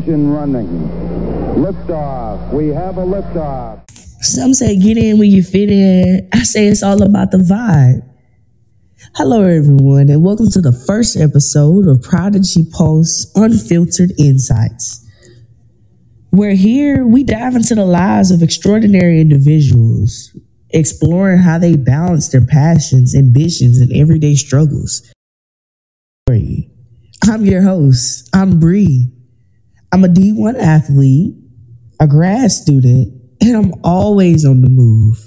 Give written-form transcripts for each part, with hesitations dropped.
engine running. Liftoff. We have a liftoff. Some say get in when you fit in. I say it's all about the vibe. Hello, everyone, and welcome to the first episode of Prodigy Pulse Unfiltered Insights. Where here we dive into the lives of extraordinary individuals, exploring how they balance their passions, ambitions, and everyday struggles. I'm your host. I'm Bree. I'm a D1 athlete, a grad student, and I'm always on the move.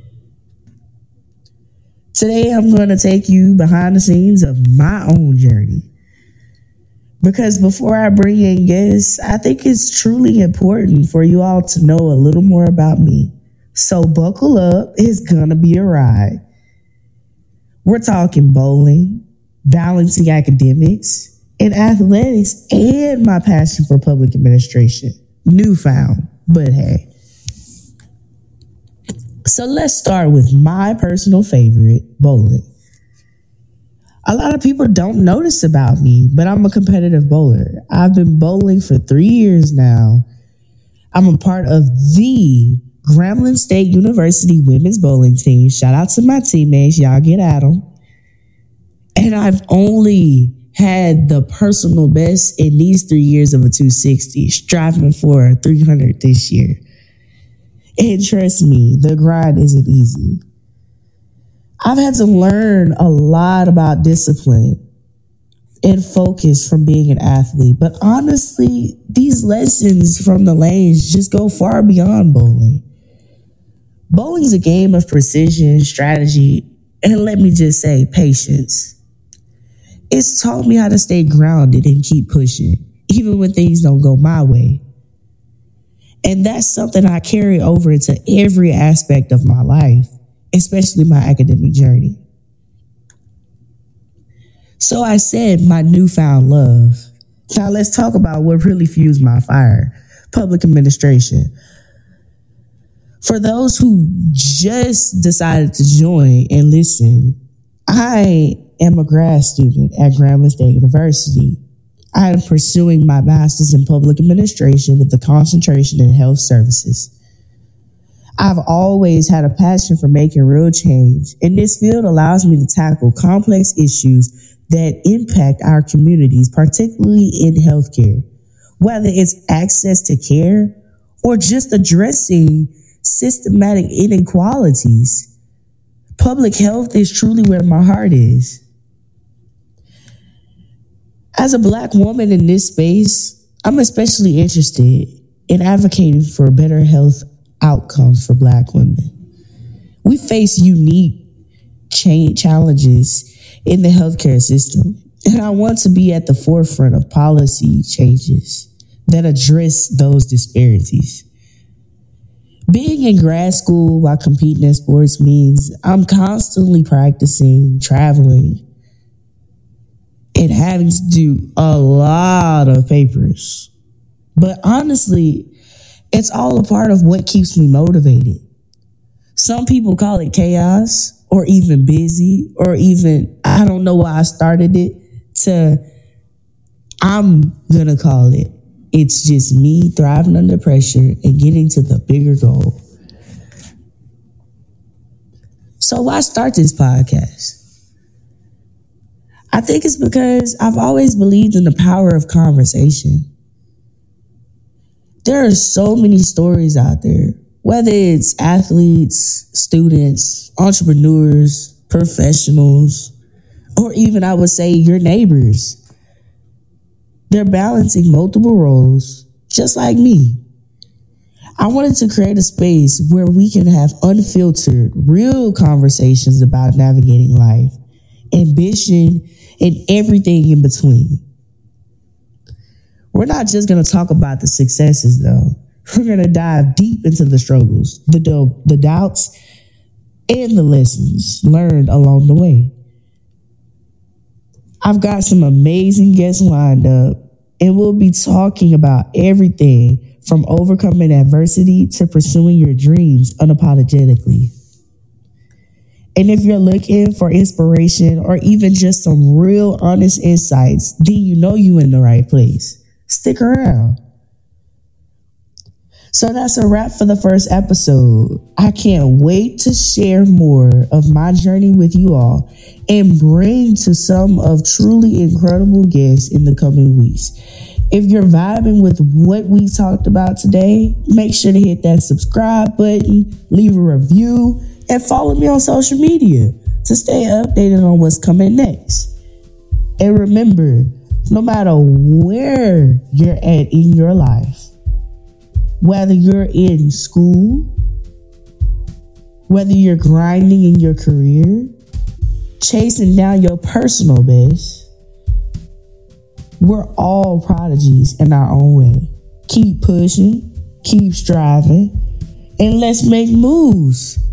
Today, I'm going to take you behind the scenes of my own journey. Because before I bring in guests, I think it's truly important for you all to know a little more about me. So buckle up, it's going to be a ride. We're talking bowling, balancing academics, and athletics, and my passion for public administration. Newfound, but hey. So let's start with my personal favorite, bowling. A lot of people don't notice about me, but I'm a competitive bowler. I've been bowling for 3 years now. I'm a part of the Grambling State University women's bowling team. Shout out to my teammates. Y'all get at them. And I've only had the personal best in these 3 years of a 260, striving for a 300 this year. And trust me, the grind isn't easy. I've had to learn a lot about discipline and focus from being an athlete. But honestly, these lessons from the lanes just go far beyond bowling. Bowling's a game of precision, strategy, and let me just say, patience. It's taught me how to stay grounded and keep pushing, even when things don't go my way. And that's something I carry over into every aspect of my life, especially my academic journey. So I said my newfound love. Now let's talk about what really fuels my fire, public administration. For those who just decided to join and listen, I am a grad student at Grambling State University. I am pursuing my master's in public administration with a concentration in health services. I've always had a passion for making real change, and this field allows me to tackle complex issues that impact our communities, particularly in healthcare, whether it's access to care or just addressing systematic inequalities. Public health is truly where my heart is. As a Black woman in this space, I'm especially interested in advocating for better health outcomes for Black women. We face unique challenges in the healthcare system, and I want to be at the forefront of policy changes that address those disparities. Being in grad school while competing in sports means I'm constantly practicing, traveling, and having to do a lot of papers. But honestly, it's all a part of what keeps me motivated. Some people call it chaos or even busy or even, I don't know why I started it, I'm going to call it, it's just me thriving under pressure and getting to the bigger goal. So why start this podcast? I think it's because I've always believed in the power of conversation. There are so many stories out there, whether it's athletes, students, entrepreneurs, professionals, or even I would say your neighbors. They're balancing multiple roles, just like me. I wanted to create a space where we can have unfiltered, real conversations about navigating life, ambition, and everything in between. We're not just going to talk about the successes, though. We're going to dive deep into the struggles, the doubts, and the lessons learned along the way. I've got some amazing guests lined up, and we'll be talking about everything from overcoming adversity to pursuing your dreams unapologetically. And if you're looking for inspiration or even just some real honest insights, then you know you're in the right place. Stick around. So that's a wrap for the first episode. I can't wait to share more of my journey with you all and bring to some of truly incredible guests in the coming weeks. If you're vibing with what we talked about today, make sure to hit that subscribe button, leave a review, and follow me on social media to stay updated on what's coming next. And remember, no matter where you're at in your life, whether you're in school, whether you're grinding in your career, chasing down your personal best, we're all prodigies in our own way. Keep pushing, keep striving, and let's make moves.